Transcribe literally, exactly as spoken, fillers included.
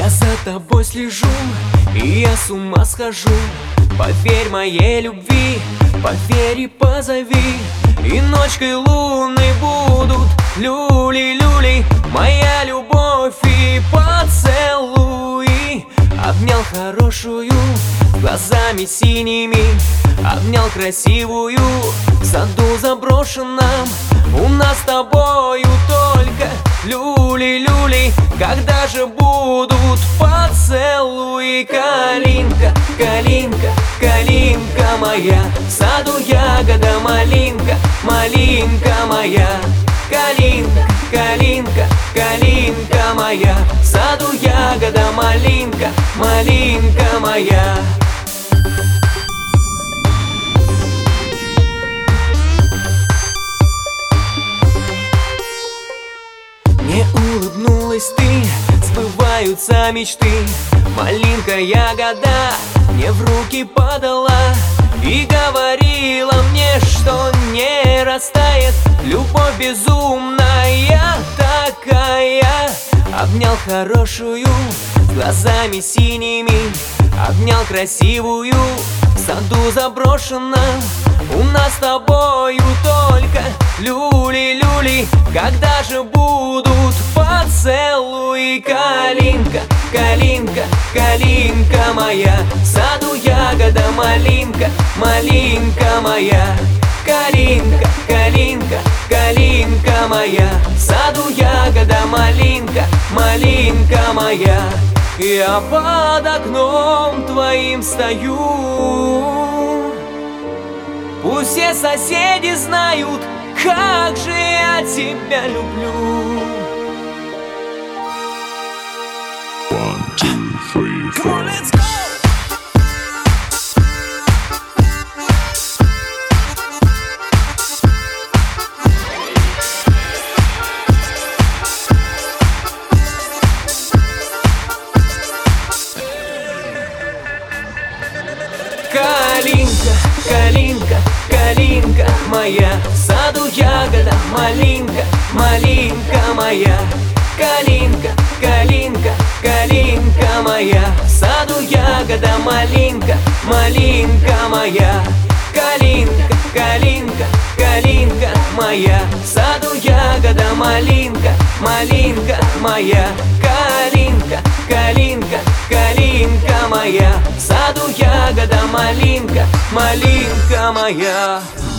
Я за тобой слежу, и я с ума схожу. Поверь моей любви, поверь и позови. И ночкой луны будут люли-люли. Моя любовь и поцелуи. Обнял хорошую, глазами синими. Обнял красивую, в саду заброшенном. У нас с тобою только люли-люли. Когда же будут поцелуи? Калинка, калинка, калинка моя. В саду ягода малинка, малинка моя. Калинка, калинка, калинка моя. В саду ягода малинка, малинка моя. Мне улыбнулась ты, сбываются мечты. Малинка ягода мне в руки подала и говорила мне, что не растает любовь безумная такая. Обнял хорошую, с глазами синими. Обнял красивую, в саду заброшенном. У нас с тобою только люли-люли. Когда же будут поцелуи? Калинка, калинка, калинка моя. В саду ягода малинка, малинка моя. Калинка, калинка, калинка моя. В саду ягода малинка, малинка моя. Я под окном твоим стою. Пусть все соседи знают, как же я тебя люблю. One, two, three, four. Come on, let's go! Калинка, калинка, калинка моя. В саду ягода малинка, малинка моя. Калинка, калинка, калинка моя. В саду ягода малинка, малинка моя. Калинка, калинка, калинка моя. В саду ягода малинка, малинка моя. Калинка, калинка, калинка моя. В саду ягода малинка, малинка моя.